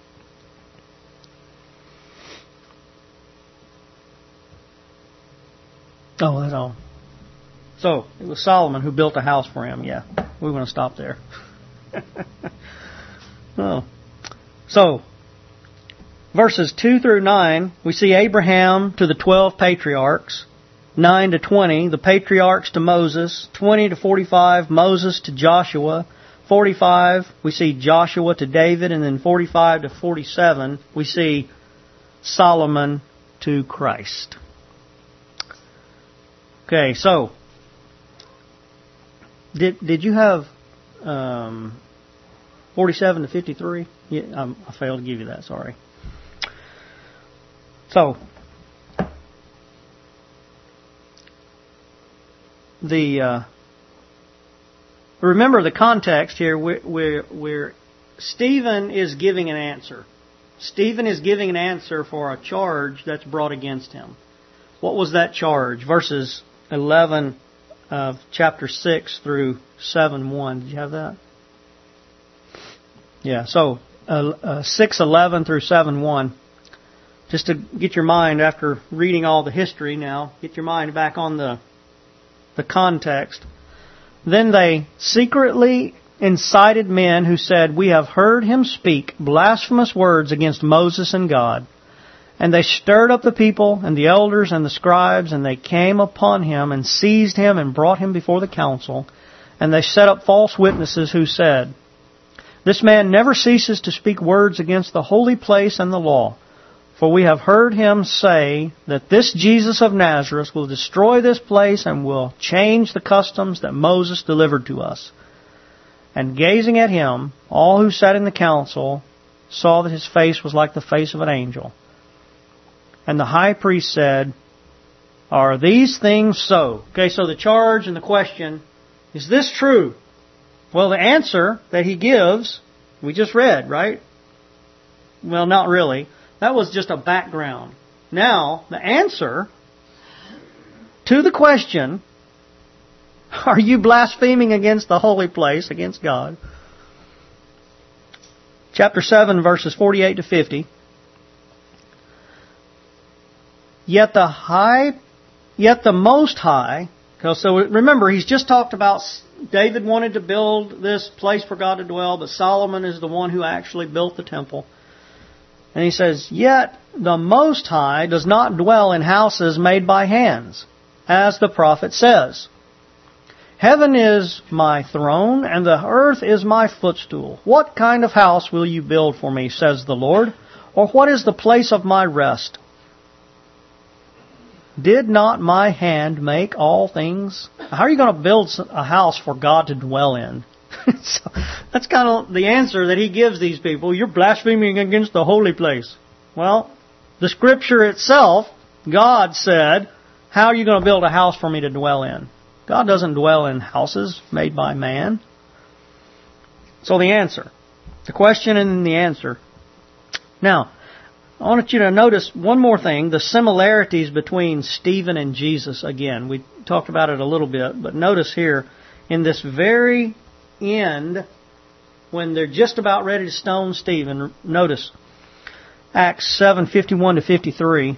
Oh, that's all. So, it was Solomon who built a house for him. Yeah, we want to stop there. oh. So, verses two through nine, we see Abraham to the twelve patriarchs. nine to twenty, the patriarchs to Moses. twenty to forty-five, Moses to Joshua. forty-five, we see Joshua to David. And then forty-five to forty-seven, we see Solomon to Christ. Okay, so, did did you have um, forty-seven to fifty-three? Yeah, um, I failed to give you that, sorry. So, the uh, remember the context here, where, where, where Stephen is giving an answer. Stephen is giving an answer for a charge that's brought against him. What was that charge? Verses eleven of chapter six through seven one. Did you have that? Yeah, so uh, uh, six eleven through seven one. Just to get your mind, after reading all the history now, get your mind back on the the context. Then they secretly incited men who said, We have heard him speak blasphemous words against Moses and God. And they stirred up the people and the elders and the scribes, and they came upon him and seized him and brought him before the council. And they set up false witnesses who said, This man never ceases to speak words against the holy place and the law. For we have heard him say that this Jesus of Nazareth will destroy this place and will change the customs that Moses delivered to us. And gazing at him, all who sat in the council saw that his face was like the face of an angel. And the high priest said, "Are these things so?" Okay, so the charge and the question, is this true? Well, the answer that he gives, we just read, right? Well, not really. That was just a background. Now, the answer to the question, are you blaspheming against the holy place, against God? Chapter seven, verses forty-eight to fifty. Yet the high, yet the Most High, so remember, he's just talked about David wanted to build this place for God to dwell, but Solomon is the one who actually built the temple. And he says, yet the Most High does not dwell in houses made by hands, as the prophet says. Heaven is my throne, and the earth is my footstool. What kind of house will you build for me, says the Lord? Or what is the place of my rest? Did not my hand make all things? How are you going to build a house for God to dwell in? So that's kind of the answer that he gives these people. You're blaspheming against the holy place. Well, the Scripture itself, God said, how are you going to build a house for me to dwell in? God doesn't dwell in houses made by man. So the answer. The question and the answer. Now, I want you to notice one more thing, the similarities between Stephen and Jesus again. We talked about it a little bit, but notice here, in this very end, when they're just about ready to stone Stephen, notice Acts seven, fifty-one to fifty-three.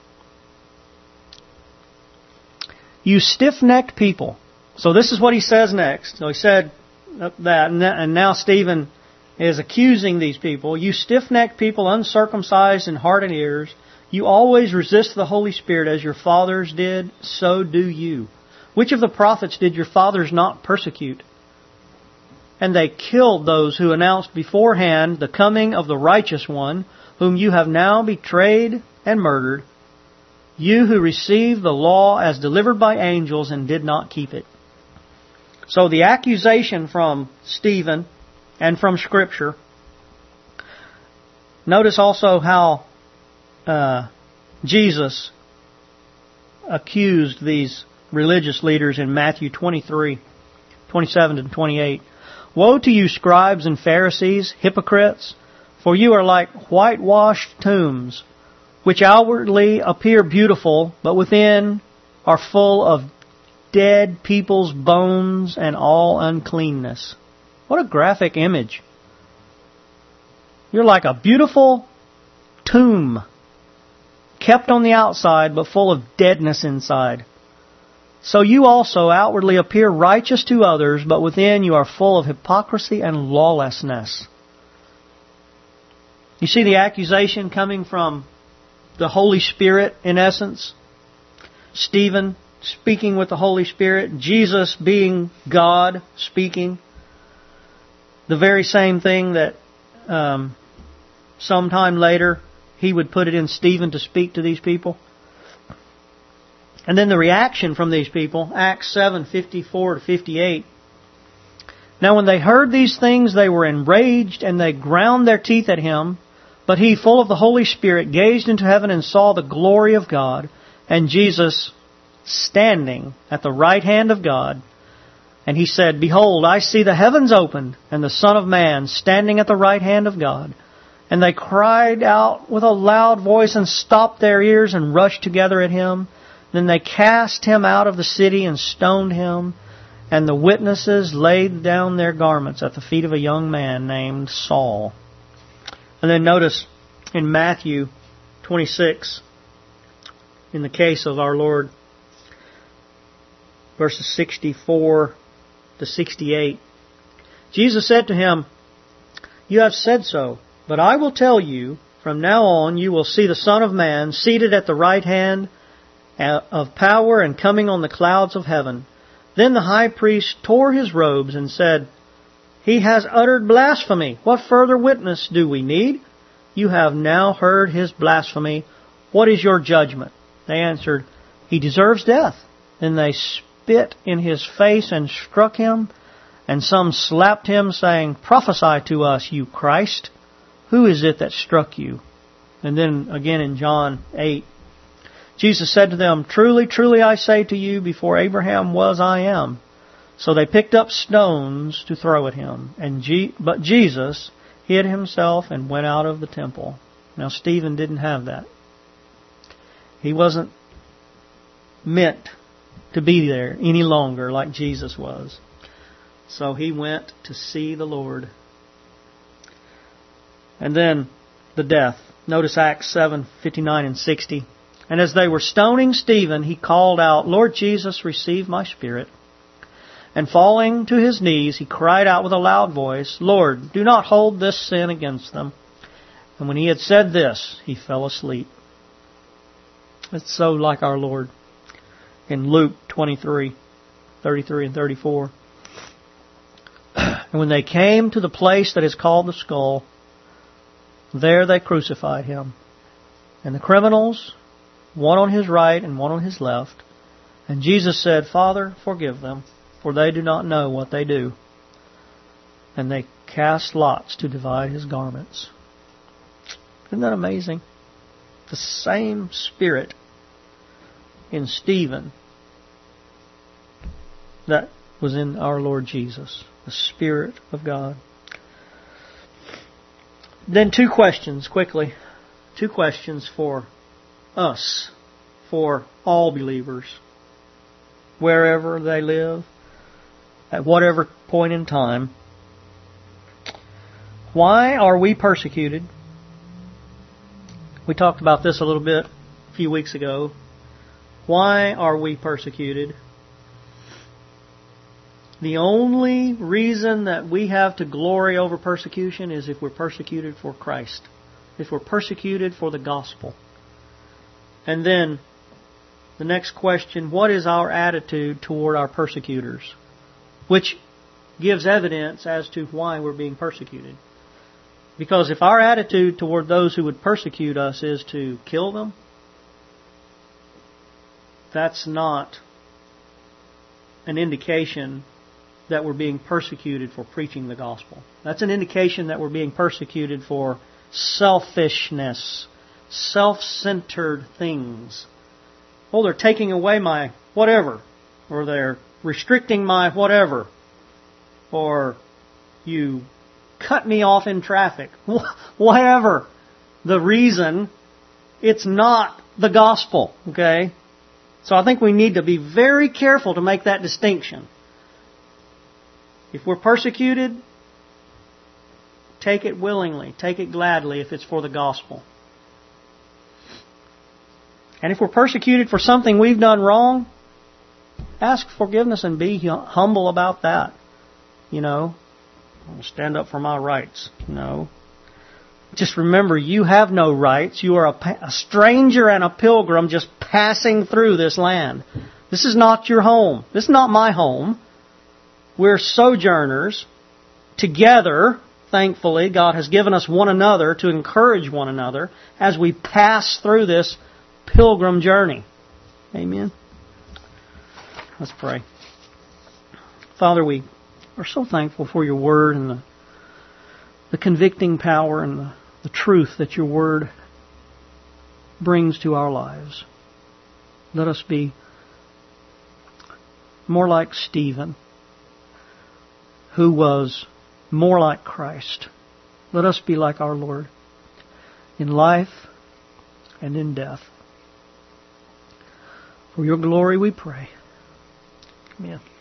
You stiff-necked people. So this is what he says next. So he said that, and now Stephen is accusing these people. You stiff-necked people, uncircumcised in heart and ears, you always resist the Holy Spirit as your fathers did, so do you. Which of the prophets did your fathers not persecute? And they killed those who announced beforehand the coming of the righteous one, whom you have now betrayed and murdered. You who received the law as delivered by angels and did not keep it. So the accusation from Stephen and from Scripture. Notice also how uh, Jesus accused these religious leaders in Matthew twenty-three, twenty-seven to twenty-eight. Woe to you, scribes and Pharisees, hypocrites, for you are like whitewashed tombs, which outwardly appear beautiful, but within are full of dead people's bones and all uncleanness. What a graphic image. You're like a beautiful tomb, kept on the outside, but full of deadness inside. So you also outwardly appear righteous to others, but within you are full of hypocrisy and lawlessness. You see the accusation coming from the Holy Spirit, in essence. Stephen speaking with the Holy Spirit. Jesus being God speaking. The very same thing that um, sometime later he would put it in Stephen to speak to these people. And then the reaction from these people, Acts seven, fifty-four to fifty-eight. Now when they heard these things, they were enraged, and they ground their teeth at him. But he, full of the Holy Spirit, gazed into heaven and saw the glory of God, and Jesus standing at the right hand of God. And he said, Behold, I see the heavens opened, and the Son of Man standing at the right hand of God. And they cried out with a loud voice and stopped their ears and rushed together at him. Then they cast him out of the city and stoned him. And the witnesses laid down their garments at the feet of a young man named Saul. And then notice in Matthew twenty-six, in the case of our Lord, verses sixty-four to sixty-eight, Jesus said to him, You have said so, but I will tell you, from now on you will see the Son of Man seated at the right hand of power and coming on the clouds of heaven. Then the high priest tore his robes and said, He has uttered blasphemy. What further witness do we need? You have now heard his blasphemy. What is your judgment? They answered, He deserves death. Then they spit in his face and struck him. And some slapped him, saying, Prophesy to us, you Christ. Who is it that struck you? And then again in John eight, Jesus said to them, Truly, truly I say to you, before Abraham was, I am. So they picked up stones to throw at him. And Je- But Jesus hid himself and went out of the temple. Now Stephen didn't have that. He wasn't meant to be there any longer like Jesus was. So he went to see the Lord. And then the death. Notice Acts seven, fifty-nine and sixty. And as they were stoning Stephen, he called out, Lord Jesus, receive my spirit. And falling to his knees, he cried out with a loud voice, Lord, do not hold this sin against them. And when he had said this, he fell asleep. It's so like our Lord. In Luke twenty-three, thirty-three and thirty-four. And when they came to the place that is called the skull, there they crucified him. And the criminals, one on his right and one on his left. And Jesus said, Father, forgive them, for they do not know what they do. And they cast lots to divide his garments. Isn't that amazing? The same Spirit in Stephen that was in our Lord Jesus. The Spirit of God. Then two questions, quickly. Two questions for us, for all believers, wherever they live, at whatever point in time. Why are we persecuted? We talked about this a little bit a few weeks ago. Why are we persecuted? The only reason that we have to glory over persecution is if we're persecuted for Christ. If we're persecuted for the gospel. And then, the next question, what is our attitude toward our persecutors? Which gives evidence as to why we're being persecuted. Because if our attitude toward those who would persecute us is to kill them, that's not an indication that we're being persecuted for preaching the gospel. That's an indication that we're being persecuted for selfishness, self-centered things. Oh, they're taking away my whatever, or they're restricting my whatever, or you cut me off in traffic. Whatever the reason, it's not the gospel, okay? So I think we need to be very careful to make that distinction. If we're persecuted, take it willingly, take it gladly if it's for the gospel. And if we're persecuted for something we've done wrong, ask forgiveness and be humble about that. You know, I'll stand up for my rights. You know, just remember, you have no rights. You are a, a stranger and a pilgrim just passing through this land. This is not your home. This is not my home. We're sojourners together. Thankfully, God has given us one another to encourage one another as we pass through this pilgrim journey. Amen. Let's pray. Father, we are so thankful for your word and the, the convicting power and the, the truth that your word brings to our lives. Let us be more like Stephen, who was more like Christ. Let us be like our Lord in life and in death. For your glory we pray. Amen.